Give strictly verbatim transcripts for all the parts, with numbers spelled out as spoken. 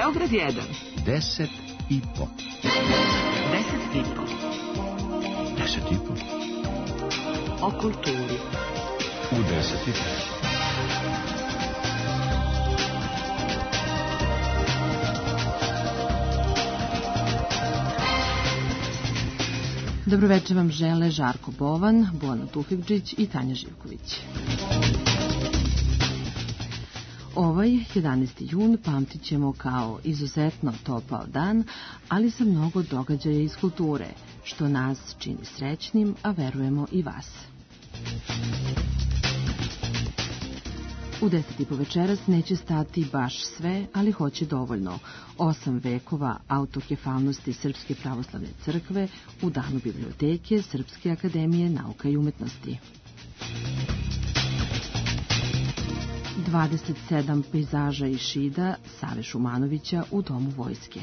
Beograd jedan. Deset i po. Deset i po. Deset i po. O kulturi. U deset i po. Dobroveče vam žele Žarko Bovan, Bojana Tufekđić i Tanja Živković. Ovaj jedanaesti jun pamtit ćemo kao izuzetno topao dan, ali sa mnogo događaja iz kulture, što nas čini srećnim, a verujemo i vas. U deset i po večeras neće stati baš sve, ali hoće dovoljno. Osam vekova autokefalnosti Srpske pravoslavne crkve u danu biblioteke Srpske akademije nauka i umetnosti. dvadeset sedam pejzaža i šida Save Šumanovića u Domu vojske.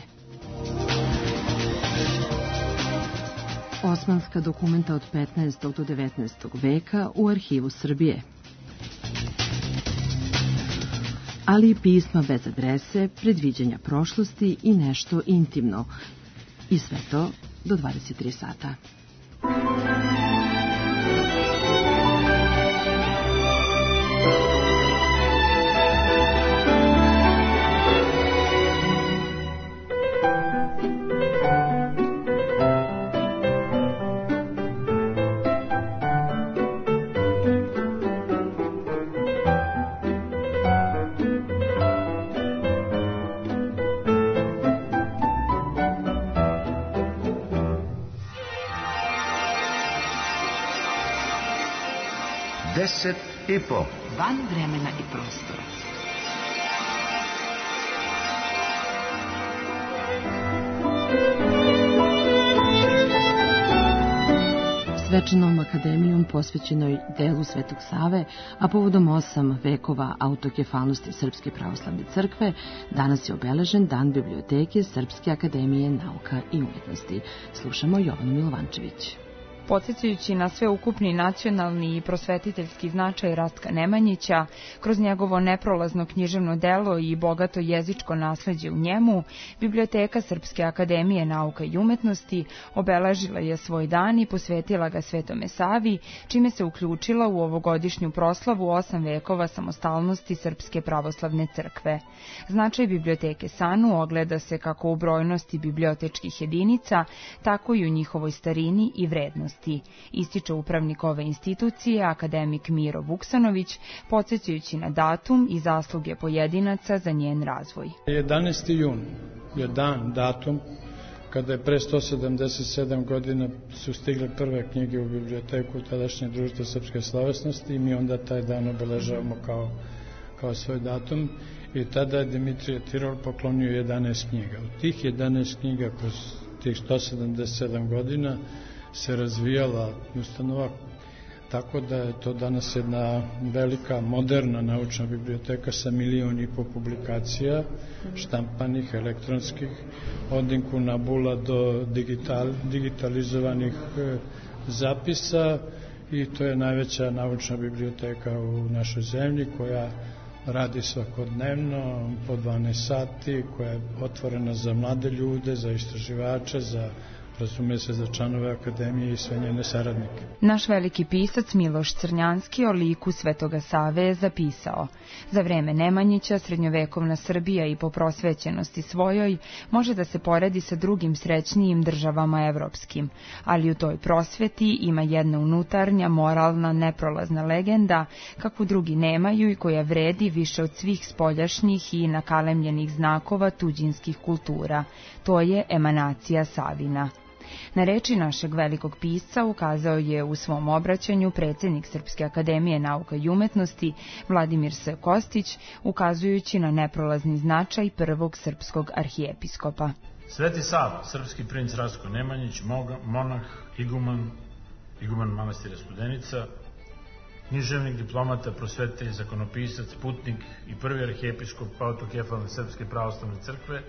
Osmanska dokumenta od petnaestog do devetnaestog veka u Arhivu Srbije. Ali i pisma bez adrese, predviđanja prošlosti i nešto intimno. I sve to do dvadeset tri sata. Deset i po. Van vremena i prostora. Svečanom akademijom posvećenoj delu Svetog Save, a povodom osam vekova autokefalnosti Srpske pravoslavne crkve, danas je obeležen Dan biblioteke Srpske akademije nauka i umetnosti. Slušamo Jovanu Milovančević. Podsjećajući na sveukupni nacionalni i prosvetiteljski značaj Rastka Nemanjića, kroz njegovo neprolazno književno delo i bogato jezičko nasleđe u njemu, Biblioteka Srpske akademije nauka i umetnosti obeležila je svoj dan i posvetila ga Svetome Savi, čime se uključila u ovogodišnju proslavu osam vekova samostalnosti Srpske pravoslavne crkve. Značaj Biblioteke Sanu ogleda se kako u brojnosti bibliotečkih jedinica, tako i u njihovoj starini i vrednosti. Ističe upravnik ove institucije, akademik Miro Vuksanović, podsjećajući na datum i zasluge pojedinaca za njen razvoj. jedanaesti jun je dan, datum, kada je pre sto sedamdeset sedam godina su stigle prve knjige u biblioteku tadašnje Društva srpske slovesnosti i mi onda taj dan obeležavamo kao, kao svoj datum. I tada je Dimitrije Tirol poklonio jedanaest knjiga. U tih jedanaest knjiga kroz tih sto sedamdeset sedam godina se razvijala ustanova, tako da je to danas jedna velika, moderna naučna biblioteka sa milion i po publikacija, štampanih, elektronskih, od inkunabula do digital, digitalizovanih e, zapisa, i to je najveća naučna biblioteka u našoj zemlji, koja radi svakodnevno po dvanaest sati, koja je otvorena za mlade ljude, za istraživače, za razume se za članove akademije i sve njene saradnike. Naš veliki pisac Miloš Crnjanski o liku Svetoga Save je zapisao: za vreme Nemanjića srednjovekovna Srbija i po prosvećenosti svojoj može da se poredi sa drugim srećnijim državama evropskim, ali u toj prosveti ima jedna unutarnja, moralna, neprolazna legenda, kakvu drugi nemaju i koja vredi više od svih spoljašnjih i nakalemljenih znakova tuđinskih kultura. To je emanacija Savina. Na reči našeg velikog pisca ukazao je u svom obraćanju predsjednik Srpske akademije nauka i umetnosti Vladimir S. Kostić, ukazujući na neprolazni značaj prvog srpskog arhijepiskopa. Sveti Sava, srpski princ Rastko Nemanjić, monah, iguman, iguman manastira Studenica, književnik, diplomata, prosvetitelj, zakonopisac, putnik i prvi arhijepiskop autokefalne Srpske pravoslavne crkve,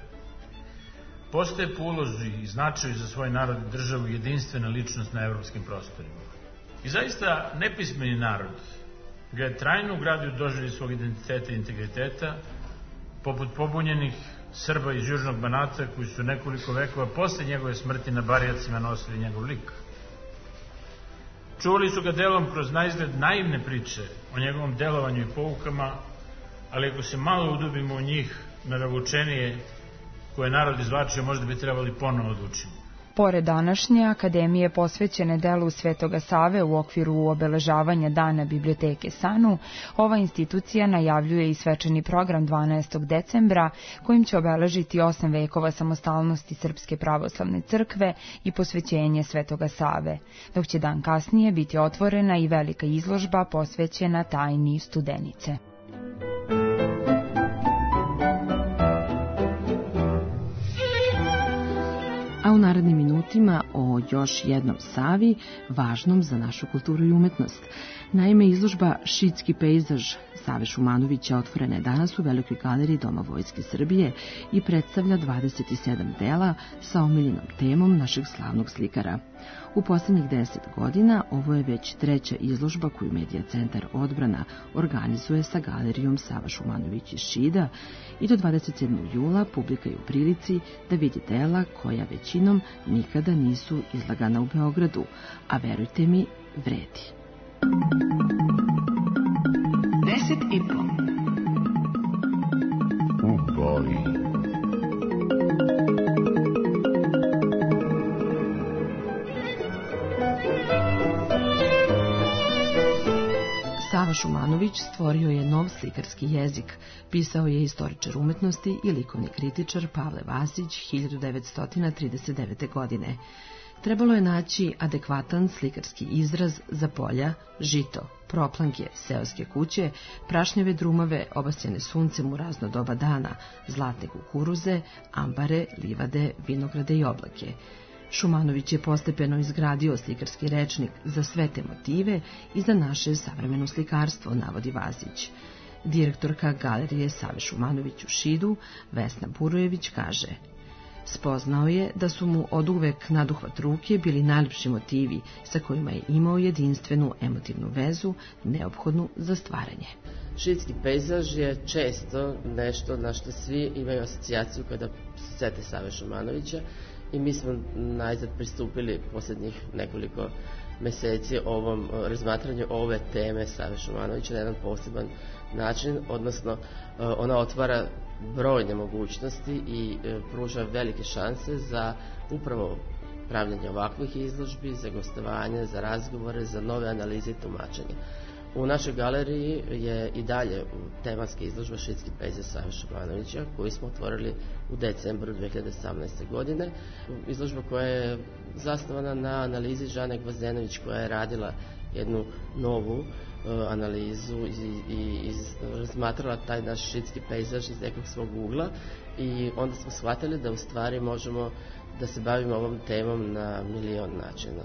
postaje po ulozi i značaju za svoj narod i državu jedinstvena ličnost na evropskim prostorima. I zaista nepismeni narod ga je trajno ugradio u doživljaj svog identiteta i integriteta, poput pobunjenih Srba iz Južnog Banata koji su nekoliko vekova posle njegove smrti na Barjacima nosili njegov lik. Čuvali su ga delom kroz naizgled naivne priče o njegovom delovanju i poukama, ali ako se malo udubimo u njih, naravučenije koje narod izvlačio, možda bi trebali ponovo odlučiti. Pored današnje akademije posvećene delu Svetoga Save u okviru obeležavanja Dana biblioteke Sanu, ova institucija najavljuje i svečani program dvanaestog decembra, kojim će obeležiti osam vekova samostalnosti Srpske pravoslavne crkve i posvećenje Svetoga Save, dok će dan kasnije biti otvorena i velika izložba posvećena tajni Studenice. A u narednim minutima o još jednom Savi, važnom za našu kulturu i umetnost. Naime, izložba Šidski pejzaž Save Šumanovića otvorena je danas u Velikoj galeriji Doma Vojske Srbije i predstavlja dvadeset sedam dela sa omiljenom temom našeg slavnog slikara. U posljednjih deset godina ovo je već treća izložba koju Medija centar Odbrana organizuje sa galerijom Sava Šumanović iz Šida i do dvadeset sedmog jula publika je u prilici da vidi dela koja većinom nikada nisu izlagana u Beogradu, a verujte mi, vredi. Deset i po. U boji. Sava Šumanović stvorio je nov slikarski jezik, pisao je istoričar umetnosti i likovni kritičar Pavle Vasić hiljadu devetsto trideset devete. godine. Trebalo je naći adekvatan slikarski izraz za polja, žito, proplanke, seoske kuće, prašnjave drumave, obasjane suncem u razno doba dana, zlatne kukuruze, ambare, livade, vinograde i oblake. Šumanović je postepeno izgradio slikarski rečnik za sve te motive i za naše savremeno slikarstvo, navodi Vasić. Direktorka galerije Save Šumanović u Šidu, Vesna Burojević, kaže: spoznao je da su mu oduvek naduhvat ruke bili najljepši motivi sa kojima je imao jedinstvenu emotivnu vezu, neophodnu za stvaranje. Šidski pejzaž je često nešto na što svi imaju asocijaciju kada se sete Save Šumanovića i mi smo najzad pristupili posljednjih nekoliko meseci ovom razmatranju ove teme Save Šumanovića na jedan poseban način, odnosno ona otvara brojne mogućnosti i pruža velike šanse za upravo pravljanje ovakvih izložbi, za gostovanje, za razgovore, za nove analize i tumačenje. U našoj galeriji je i dalje tematska izložba Šidski pejzaž Save Šumanovića, koju smo otvorili u decembru dve hiljade osamnaeste. godine. Izložba koja je zasnovana na analizi Žane Gvozdenović, koja je radila jednu novu uh, analizu i, i, i razmatrala taj naš šidski pejzaž iz nekog svog ugla i onda smo shvatili da u stvari možemo da se bavimo ovom temom na milion načina.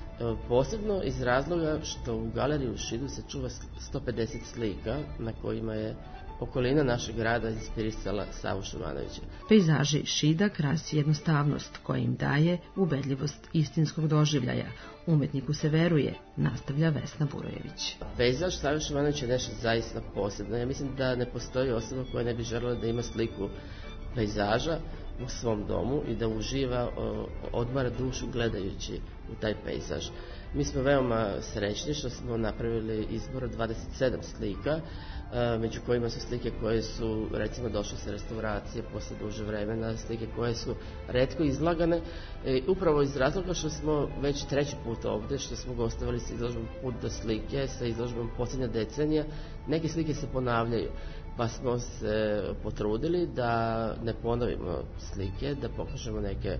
Posebno iz razloga što u galeriji u Šidu se čuva sto pedeset slika na kojima je okolina našeg grada inspirisala Savu Šumanovića. Pejzaži Šida krasi jednostavnost koja im daje ubedljivost istinskog doživljaja. Umetniku se veruje, nastavlja Vesna Burojević. Pejzaž Save Šumanovića je nešto zaista posebno. Ja mislim da ne postoji osoba koja ne bi željela da ima sliku pejzaža u svom domu i da uživa, odmara dušu gledajući u taj pejzaž. Mi smo veoma srećni što smo napravili izbor od dvadeset sedam slika, među kojima su slike koje su recimo došle sa restauracije posle duže vremena, slike koje su retko izlagane, upravo iz razloga što smo već treći put ovde, što smo gostovali sa izložbom Put do slike, sa izložbom Posljednja decenija. Neke slike se ponavljaju, pa smo se potrudili da ne ponovimo slike, da pokažemo neke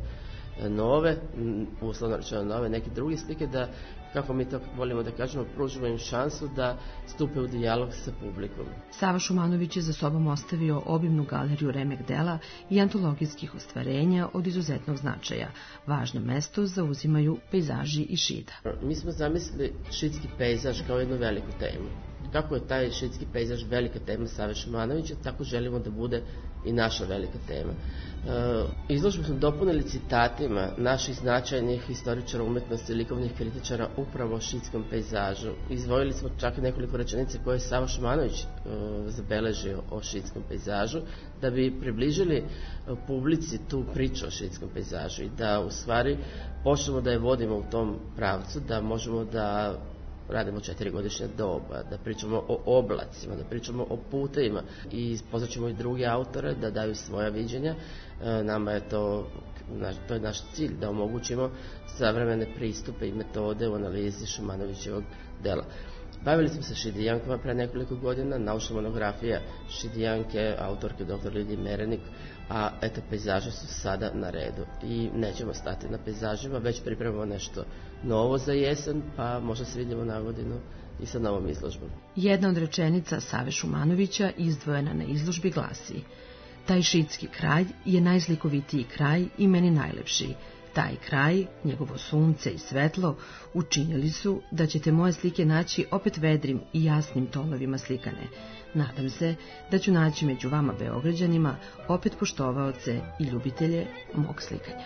nove, uslovno rečeno nove, neke druge slike, da, kako mi to volimo da kažemo, pružimo im šansu da stupe u dijalog sa publikom. Sava Šumanović je za sobom ostavio obimnu galeriju remek dela i antologijskih ostvarenja od izuzetnog značaja. Važno mesto zauzimaju pejzaži iz Šida. Mi smo zamislili šidski pejzaž kao jednu veliku temu. kako je taj šidski pejzaž velika tema Save Šumanovića, tako želimo da bude i naša velika tema. E, izložbu smo dopunili citatima naših značajnih historičara umetnosti i likovnih kritičara upravo o šidskom pejzažu. Izvojili smo čak nekoliko rečenica koje je Sava Šumanović e, zabeležio o šidskom pejzažu, da bi približili publici tu priču o šidskom pejzažu i da u stvari počnemo da je vodimo u tom pravcu, da možemo da radimo četiri-godišnja doba, da pričamo o oblacima, da pričamo o putevima i pozvaćemo i druge autore da daju svoja viđenja. E, nama je to, to je naš cilj, da omogućimo savremene pristupe i metode u analizi Šumanovićevog dela. Bavili smo se Šidijankama pre nekoliko godina, naučna monografija Šidijanke, autorke doktor Lidije Merenik, a eto, pejzaži su sada na redu i nećemo stati na pejzažima, već pripremamo nešto novo za jesen, pa možda se vidimo na godinu i sa novom izložbom. Jedna od rečenica Save Šumanovića izdvojena na izložbi glasi: taj šidski kraj je najslikovitiji kraj i meni najlepši. Taj kraj, njegovo sunce i svetlo učinili su da ćete moje slike naći opet vedrim i jasnim tonovima slikane. Nadam se da ću naći među vama Beograđanima opet poštovaoce i ljubitelje mog slikanja.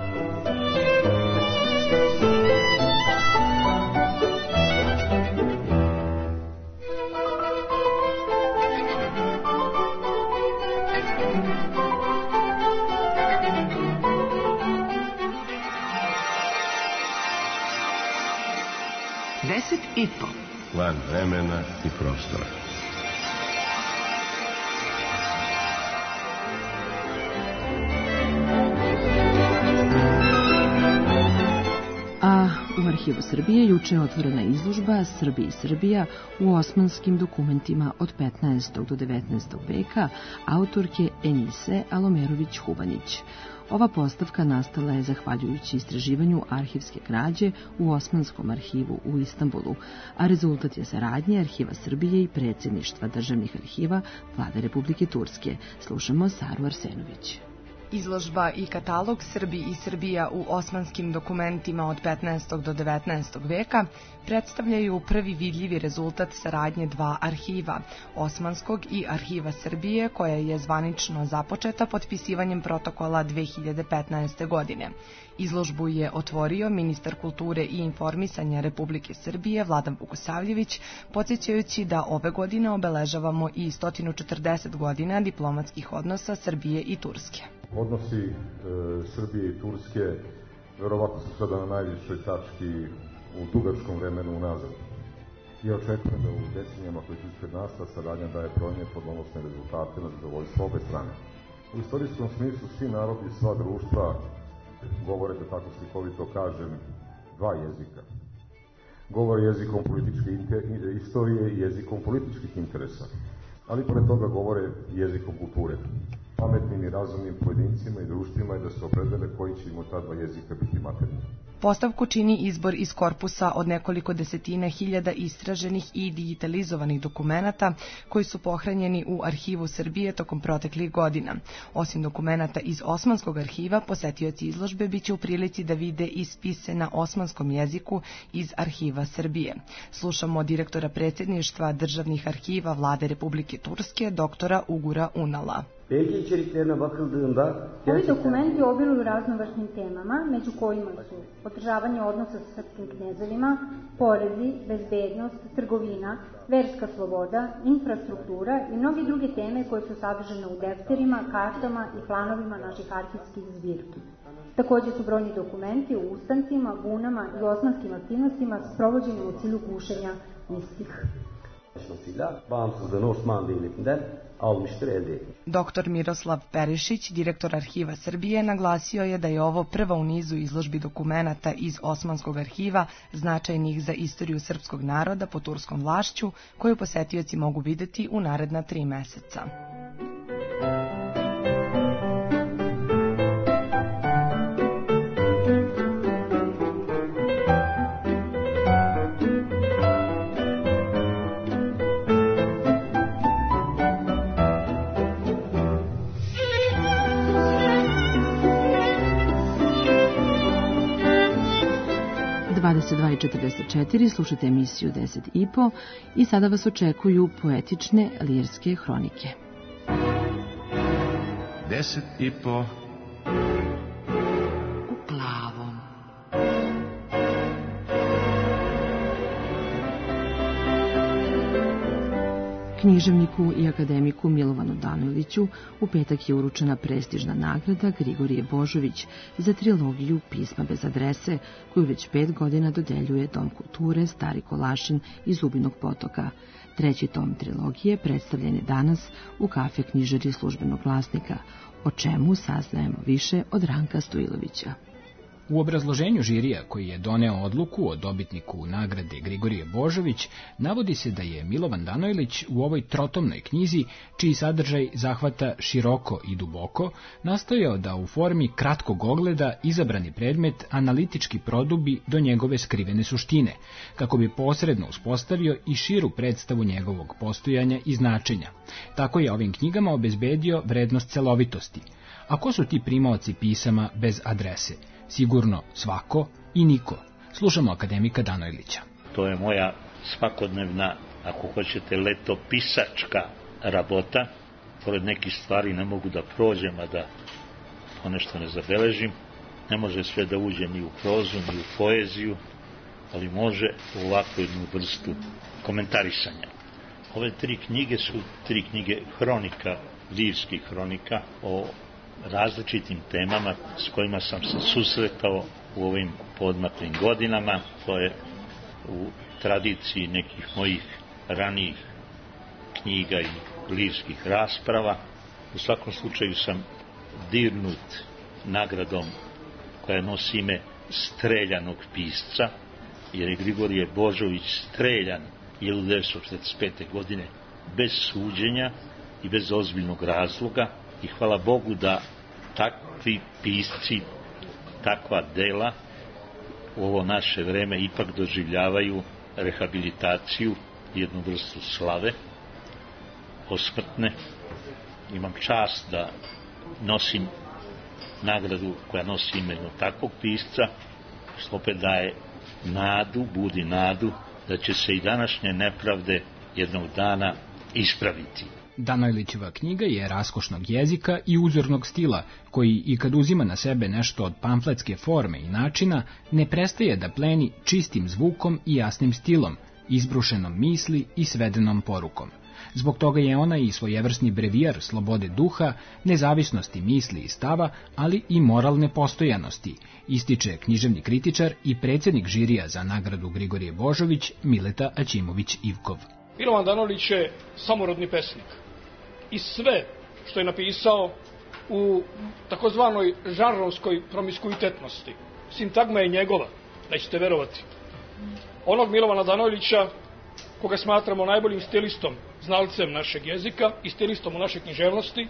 Deset i po. Van vremena i prostora. A u Arhivu Srbije juče je otvorena izložba Srbi i Srbija u osmanskim dokumentima od petnaestog do devetnaestog veka autorke Enise Alomerović-Hubanić. Ova postavka nastala je zahvaljujući istraživanju arhivske građe u Osmanskom arhivu u Istanbulu, a rezultat je saradnje Arhiva Srbije i predsjedništva državnih arhiva Vlade Republike Turske. Slušamo Saru Arsenović. Izložba i katalog Srbi i Srbija u osmanskim dokumentima od petnaestog do devetnaestog veka predstavljaju prvi vidljivi rezultat saradnje dva arhiva, Osmanskog i Arhiva Srbije, koja je zvanično započeta potpisivanjem protokola dve hiljade petnaeste. godine. Izložbu je otvorio ministar kulture i informisanja Republike Srbije Vladan Vukosavljević, podsjećajući da ove godine obeležavamo i sto četrdeset godina diplomatskih odnosa Srbije i Turske. Odnosi e, Srbije i Turske verovatno su sada na najvišoj tački u dugačkom vremenu unazad. Ja očekujem da u decenijama koje su ispred nas ta saradnja daje brojne plodonosne rezultate na zadovoljstvo obe strane. U istorijskom smislu svi narodi i sva društva govore, da tako slikovito kažem, dva jezika. Govore jezikom političke istorije i jezikom političkih interesa, ali pored toga govore jezikom kulture. Pametnim i razumnim pojedincima i društvima je da se opredele koji će im od ta dva jezika biti maternji. Postavku čini izbor iz korpusa od nekoliko desetina hiljada istraženih i digitalizovanih dokumenata koji su pohranjeni u Arhivu Srbije tokom proteklih godina. Osim dokumenata iz Osmanskog arhiva, posetioci izložbe biće u prilici da vide i spise na osmanskom jeziku iz Arhiva Srbije. Slušamo direktora predsjedništva državnih arhiva Vlade Republike Turske, doktora Ugura Unala. Belge içeriklerine bakıldığında ovi dokumenti obiluju raznovrsnim temama, među kojima su održavanje odnosa sa srpskim knezovima, porezi, bezbednost, trgovina, verska sloboda, infrastruktura i mnoge druge teme koje su sadržane u defterima, kartama i planovima naših arhivskih zbirki. Također su brojni dokumenti o ustancima, bunama i osmanskim aktivnostima sprovođenim u cilju gušenja istih. Bağımsızlığını Osmanlı Devleti'nden almıştır, elde etmiş. Doktor Miroslav Perišić, direktor Arhiva Srbije, naglasio je da je ovo prva u nizu izložbi dokumenata iz Osmanskog arhiva značajnih za istoriju srpskog naroda pod turskom vlašću, koju posetioci mogu videti u naredna tri meseca. dvadeset dva i četrdeset četiri, slušate emisiju deset i po i sada vas očekuju poetične lirske hronike. Deset i po u plavom. Književniku i akademiku Milovanu Danojliću u petak je uručena prestižna nagrada Grigorije Božović za trilogiju Pisma bez adrese, koju već pet godina dodeljuje Dom kulture Stari Kolašin iz Zubinog Potoka. Treći tom trilogije predstavljen je danas u kafe knjižari Službenog glasnika, o čemu saznajemo više od Ranka Stojilovića. U obrazloženju žirija koji je doneo odluku o dobitniku nagrade Grigorije Božović navodi se da je Milovan Danojlić u ovoj trotomnoj knjizi, čiji sadržaj zahvata široko i duboko, nastojao da u formi kratkog ogleda izabrani predmet analitički produbi do njegove skrivene suštine, kako bi posredno uspostavio i širu predstavu njegovog postojanja i značenja. Tako je ovim knjigama obezbedio vrednost celovitosti. A ko su ti primaoci pisama bez adrese? Sigurno svako i niko. Slušamo akademika Danojlića. To je moja svakodnevna, ako hoćete, letopisačka rabota. Pored nekih stvari ne mogu da prođem, a da ponešto ne zabeležim. Ne može sve da uđe ni u prozu, ni u poeziju, ali može u ovakvu jednu vrstu komentarisanja. Ove tri knjige su tri knjige hronika, lirskih hronika o različitim temama s kojima sam se susretao u ovim poodmaklim godinama. To je u tradiciji nekih mojih ranijih knjiga i lirskih rasprava. U svakom slučaju sam dirnut nagradom koja nosi ime streljanog pisca, jer je Grigorije Božović streljan hiljadu devetsto četrdeset pete. godine bez suđenja i bez ozbiljnog razloga. I hvala Bogu da takvi pisci, takva dela u ovo naše vreme ipak doživljavaju rehabilitaciju, jednu vrstu slave posmrtne. Imam čast da nosim nagradu koja nosi ime takvog pisca, što opet daje nadu, budi nadu da će se i današnje nepravde jednog dana ispraviti. Danojlićeva knjiga je raskošnog jezika i uzornog stila, koji i kad uzima na sebe nešto od pamfletske forme i načina, ne prestaje da pleni čistim zvukom i jasnim stilom, izbrušenom misli i svedenom porukom. Zbog toga je ona i svojevrsni brevijar slobode duha, nezavisnosti misli i stava, ali i moralne postojanosti, ističe književni kritičar i predsjednik žirija za nagradu Grigorije Božović Mileta Aćimović-Ivkov. Milovan Danojlić je samorodni pesnik. I sve što je napisao u takozvanoj žanrovskoj promiskuitetnosti, sintagma je njegova, nećete verovati. Onog Milovana Danojlića, koga smatramo najboljim stilistom, znalcem našeg jezika i stilistom u našoj književnosti,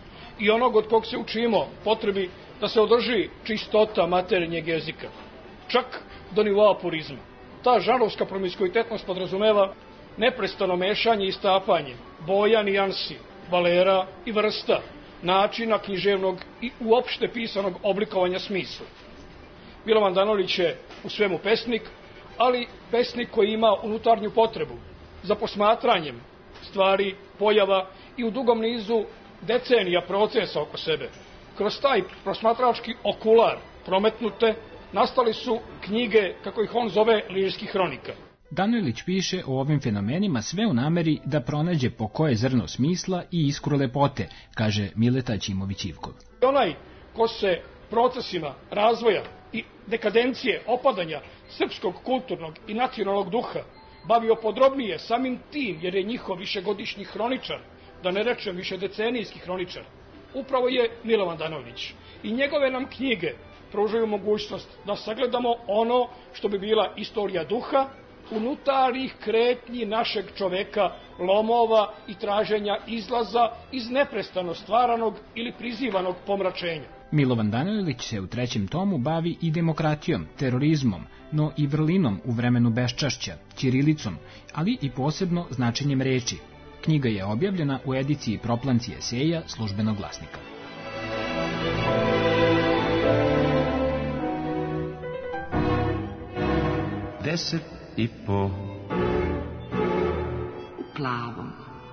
i onog od kog se učimo potrebi da se održi čistota maternjeg jezika, čak do nivoa purizma. Ta žanrovska promiskuitetnost podrazumeva neprestano mešanje i stapanje boja, nijansi, valera i vrsta, načina književnog i uopšte pisanog oblikovanja smisla. Milovan Danojlić je u svemu pesnik, ali pesnik koji ima unutarnju potrebu za posmatranjem stvari, pojava i u dugom nizu decenija procesa oko sebe. Kroz taj posmatrački okular prometnute nastali su knjige, kako ih on zove, lirskih hronika. Danojlić piše o ovim fenomenima sve u nameri da pronađe po koje zrno smisla i iskru lepote, kaže Mileta Aćimović-Ivkov. Onaj ko se procesima razvoja i dekadencije, opadanja srpskog kulturnog i nacionalnog duha bavio podrobnije samim tim, jer je njihov višegodišnji hroničar, da ne rečem višedecenijski hroničar, upravo je Milovan Danojlić. I njegove nam knjige pružaju mogućnost da sagledamo ono što bi bila istorija duha, unutarnjih kretnji našeg čoveka, lomova i traženja izlaza iz neprestano stvaranog ili prizivanog pomračenja. Milovan Danojlić se u trećem tomu bavi i demokratijom, terorizmom, no i vrlinom u vremenu beščašća, ćirilicom, ali i posebno značenjem reči. Knjiga je objavljena u ediciji Proplanci eseja Službenog glasnika. deset i po plavom.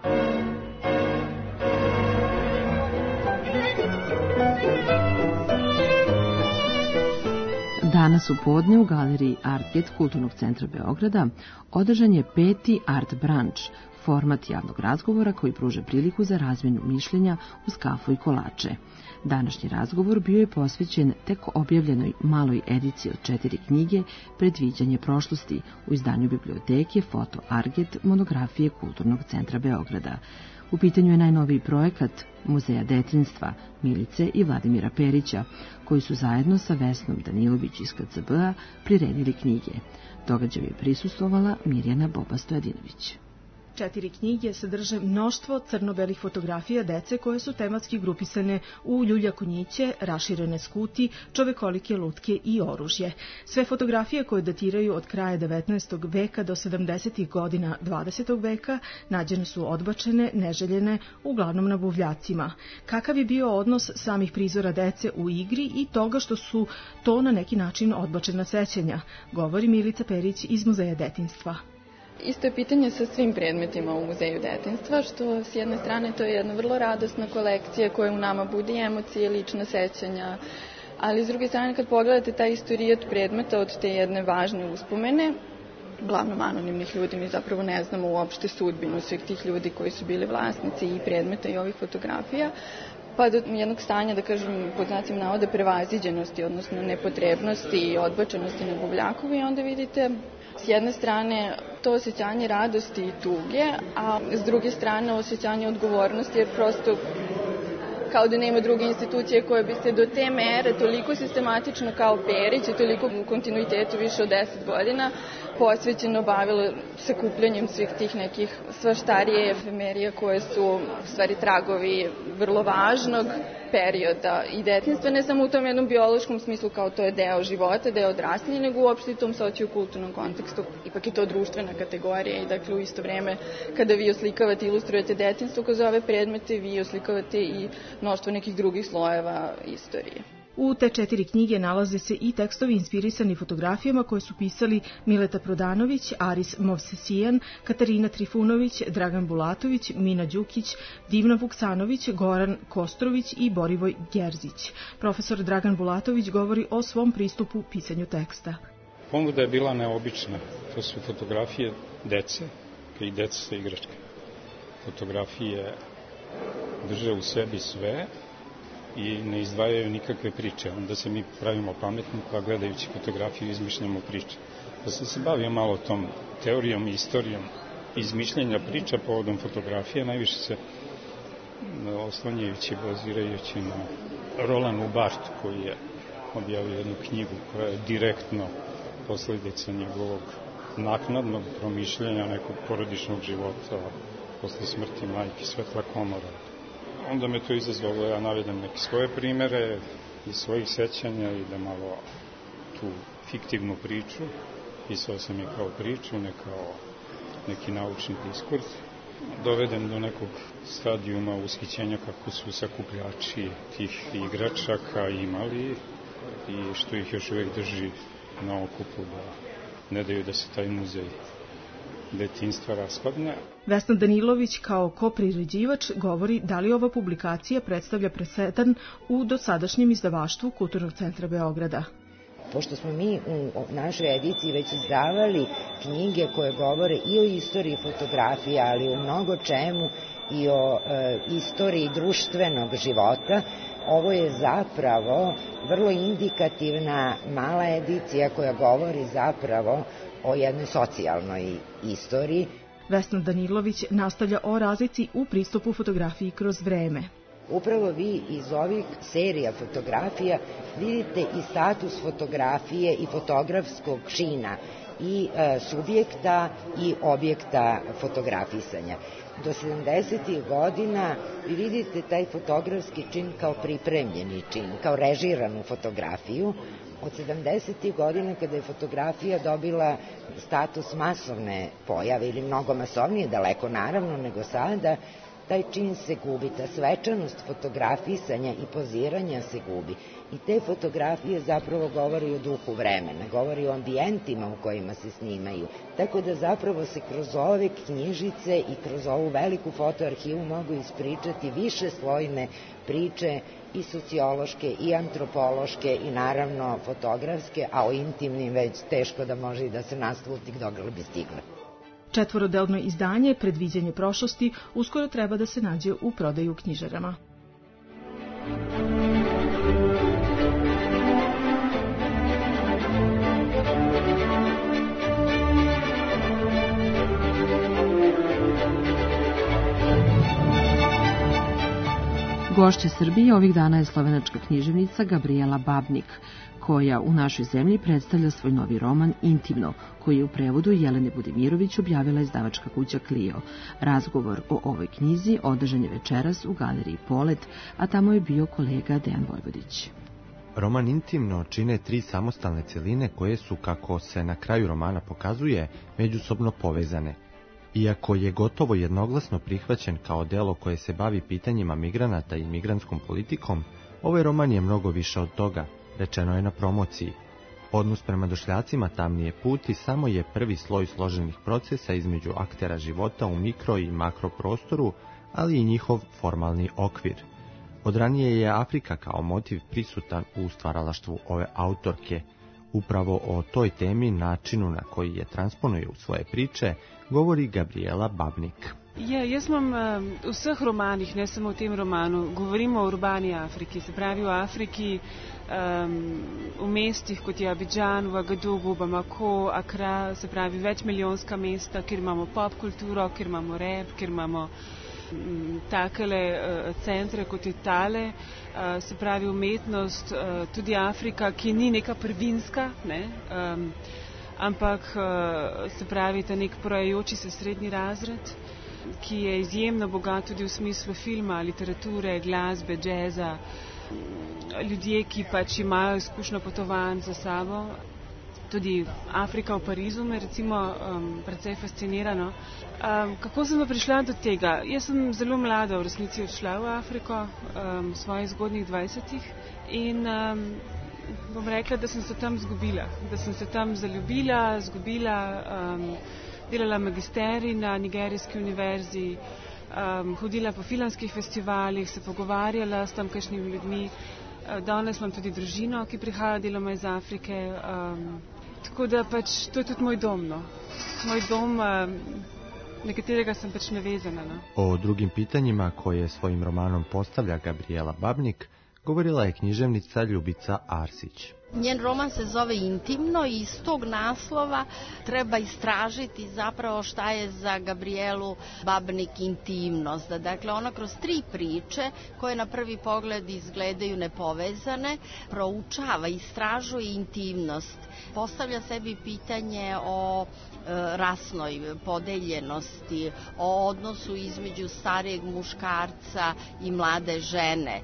Danas u podne u galeriji Artget Kulturnog centra Beograda održan je peti Art Brunch, format javnog razgovora koji pruža priliku za razmjenu mišljenja uz kafu i kolače. Današnji razgovor bio je posvećen tek objavljenoj maloj ediciji od četiri knjige Predviđanje prošlosti u izdanju biblioteke Foto Arget monografije Kulturnog centra Beograda. U pitanju je najnoviji projekat Muzeja detinjstva Milice i Vladimira Perića, koji su zajedno sa Vesnom Danilović iz K C B-a priredili knjige. Događaju je prisustvovala Mirjana Boba-Stojadinović. Četiri knjige sadrže mnoštvo crno-belih fotografija dece koje su tematski grupisane u ljulja konjiće, raširene skuti, čovekolike lutke i oružje. Sve fotografije koje datiraju od kraja devetnaestog veka do sedamdesetih godina dvadesetog veka nađene su odbačene, neželjene, uglavnom na buvljacima. Kakav je bio odnos samih prizora dece u igri i toga što su to na neki način odbačena sećanja, govori Milica Perić iz Muzeja detinjstva. Isto je pitanje sa svim predmetima u Muzeju detinjstva, što s jedne strane to je jedna vrlo radosna kolekcija koja u nama budi emocije, lična sećanja, ali s druge strane kad pogledate taj istorijat predmeta od te jedne važne uspomene, uglavnom anonimnih ljudi, mi zapravo ne znamo uopšte sudbinu svih tih ljudi koji su bili vlasnici i predmeta i ovih fotografija, pa do jednog stanja, da kažem, pod znacima navoda prevaziđenosti, odnosno nepotrebnosti i odbačenosti na buvljakovi, i onda vidite s jedne strane to osjećanje radosti i tuge, a s druge strane osjećanje odgovornosti, jer prosto kao da nema druge institucije koje bi se do te mere toliko sistematično kao Perić i toliko u kontinuitetu više od deset godina posvećeno bavilo sakupljanjem svih tih nekih svaštarije efemerija koje su u stvari tragovi vrlo važnog perioda i detinjstva, ne samo u tom jednom biološkom smislu kao to je deo života, deo odrastanja, nego uopšte u tom sociokulturnom kontekstu. Ipak je to društvena kategorija i dakle u isto vreme kada vi oslikavate i ilustrujete detinjstvo kroz ove predmete, vi oslikavate i mnoštvo nekih drugih slojeva istorije. U te četiri knjige nalaze se i tekstovi inspirisani fotografijama koje su pisali Mileta Prodanović, Aris Movsesijan, Katarina Trifunović, Dragan Bulatović, Mina Đukić, Divna Vuksanović, Goran Kostrović i Borivoj Gerzić. Profesor Dragan Bulatović govori o svom pristupu pisanju teksta. Ponuda je bila neobična. To su fotografije dece i deca sa igračke. Fotografije drže u sebi sve i ne izdvajaju nikakve priče. Onda se mi pravimo pametni pa gledajući fotografiju izmišljamo priče. Pa sam se bavio malo tom teorijom i istorijom izmišljenja priča povodom fotografije, najviše se oslanjajući, bazirajući na Rolanu Bartu koji je objavio jednu knjigu koja je direktno posledica njegovog naknadnog promišljanja nekog porodičnog života posle smrti majke Svetla Komora. Onda me to izazvalo, ja navedem neke svoje primere iz svojih sećanja i da malo tu fiktivnu priču, pisao sam je kao priču, ne kao neki naučni diskurs, dovedem do nekog stadijuma ushićenja kako su sakupljači tih igračaka imali i što ih još uvijek drži na okupu da ne daju da se taj muzej detinjstva raspadne. Vesna Danilović kao kopriređivač govori da li ova publikacija predstavlja presedan u dosadašnjem izdavaštvu Kulturnog centra Beograda. Pošto smo mi u našoj ediciji već izdavali knjige koje govore i o istoriji fotografije, ali o mnogo čemu i o e, istoriji društvenog života, ovo je zapravo vrlo indikativna mala edicija koja govori zapravo o jednoj socijalnoj istoriji. Vesna Danilović nastavlja o razlici u pristupu fotografiji kroz vreme. Upravo vi iz ovih serija fotografija vidite i status fotografije i fotografskog čina i e, subjekta i objekta fotografisanja. Do sedamdesetih godina vi vidite taj fotografski čin kao pripremljeni čin, kao režiranu fotografiju. Od sedamdesetih godina kada je fotografija dobila status masovne pojave ili mnogo masovnije, daleko naravno nego sada, taj čin se gubi, ta svečanost fotografisanja i poziranja se gubi. I te fotografije zapravo govori o duhu vremena, govori o ambijentima u kojima se snimaju. Tako da zapravo se kroz ove knjižice i kroz ovu veliku fotoarhivu mogu ispričati više slojne priče i sociološke i antropološke i naravno fotografske, a o intimnim već teško da može i da se nasluti dokle bi stigle. Četvorodelno izdanje Predviđanje prošlosti uskoro treba da se nađe u prodaju u knjižarama. Gošća Srbije ovih dana je slovenačka književnica Gabrijela Babnik, koja u našoj zemlji predstavlja svoj novi roman Intimno, koji je u prevodu Jelene Budimirović objavila izdavačka kuća Clio. Razgovor o ovoj knjizi održan je večeras u galeriji Polet, a tamo je bio kolega Dejan Vojvodić. Roman Intimno čine tri samostalne celine koje su, kako se na kraju romana pokazuje, međusobno povezane. Iako je gotovo jednoglasno prihvaćen kao delo koje se bavi pitanjima migranata i migrantskom politikom, ovaj roman je mnogo više od toga, rečeno je na promociji. Odnos prema došljacima Tamnije puti samo je prvi sloj složenih procesa između aktera života u mikro i makro prostoru, ali i njihov formalni okvir. Od ranije je Afrika kao motiv prisutan u stvaralaštvu ove autorke. Upravo o toj temi, načinu na koji je transponuje u svoje priče, govori Gabrijela Babnik. Ja, jaz imam uh, v vseh romanih, ne samo v tem romanu, govorimo o urbani Afriki, se pravi v Afriki, um, v mestih kot je Abidžan, Vagadugu, Bamako, Akra, se pravi večmilijonska mesta, kjer imamo pop kulturo, kjer imamo rap, kjer imamo um, takele uh, centre kot je tale, uh, se pravi umetnost, uh, tudi Afrika, ki ni neka prvinska, ne, um, ampak uh, se pravi ta nek porajajoči se srednji razred, ki je izjemno bogat tudi v smislu filma, literature, glasbe, džeza, ljudje, ki pač imajo izkušnjo potovanj za sabo. Tudi Afrika v Parizu me recimo um, precej fascinirano. Um, kako sem prišla do tega? Jaz sem zelo mlada v resnici odšla v Afriko, um, v svojih zgodnjih dvajsetih in um, bom rekla, da sem se tam zgubila, da sem se tam zaljubila, zgubila, um, delala magisterij na nigerijski univerzi, um, hodila po filmskih festivalih, se pogovarjala s tamkajšnjimi ljudmi. Danes imam tudi družino, ki prihaja deloma iz Afrike. Um, tako da pač to je tudi moj dom, no. Moj dom, um, na katerega sem pač navezana. No. O drugim pitanjima koje svojim romanom postavlja Gabrijela Babnik, govorila je književnica Ljubica Arsić. Njen roman se zove Intimno i iz tog naslova treba istražiti zapravo šta je za Gabrijelu Babnik intimnost. Dakle, ona kroz tri priče koje na prvi pogled izgledaju nepovezane, proučava, istražuje intimnost. Postavlja sebi pitanje o e, rasnoj podeljenosti, o odnosu između starijeg muškarca i mlade žene.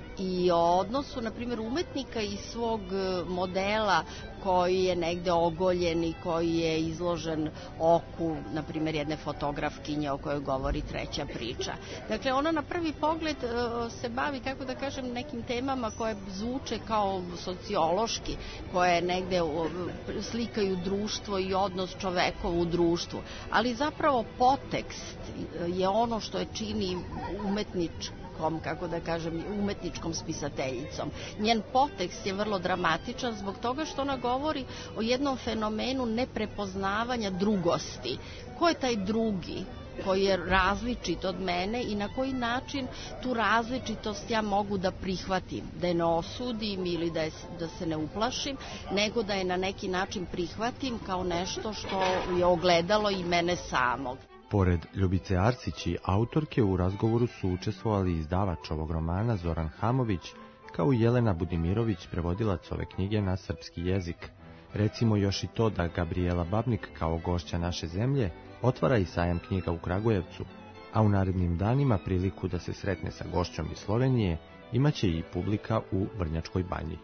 I o odnosu, na primjer, umetnika i svog modela koji je negde ogoljen i koji je izložen oku, na primjer, jedne fotografkinje o kojoj govori treća priča. Dakle, ona na prvi pogled se bavi, kako da kažem, nekim temama koje zvuče kao sociološki, koje negde slikaju društvo i odnos čovekova u društvu. Ali zapravo podtekst je ono što je čini umetničko, kako da kažem, umetničkom spisateljicom. Njen podtekst je vrlo dramatičan zbog toga što ona govori o jednom fenomenu neprepoznavanja drugosti. Ko je taj drugi koji je različit od mene i na koji način tu različitost ja mogu da prihvatim, da je ne osudim ili da, je, da se ne uplašim, nego da je na neki način prihvatim kao nešto što je ogledalo i mene samog. Pored Ljubice Arsić i autorke u razgovoru su učestvovali izdavač ovog romana Zoran Hamović, kao i Jelena Budimirović, prevodilac ove knjige na srpski jezik. Recimo još i to da Gabrijela Babnik kao gošća naše zemlje otvara i sajam knjiga u Kragujevcu, a u narednim danima priliku da se sretne sa gošćom iz Slovenije imaće i publika u Vrnjačkoj banji.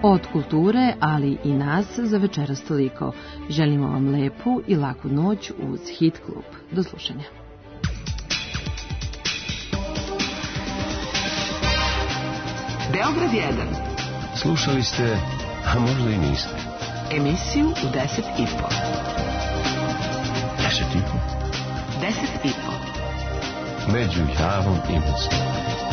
Od kulture, ali i nas za večeras toliko. Želimo vam lepu i laku noć uz Hit klub. Do slušanja. Beograd jedan. Slušali ste, a možda i niste. Emisiju u deset i po. Deset i po? Deset i po. Među Javom i Mostom.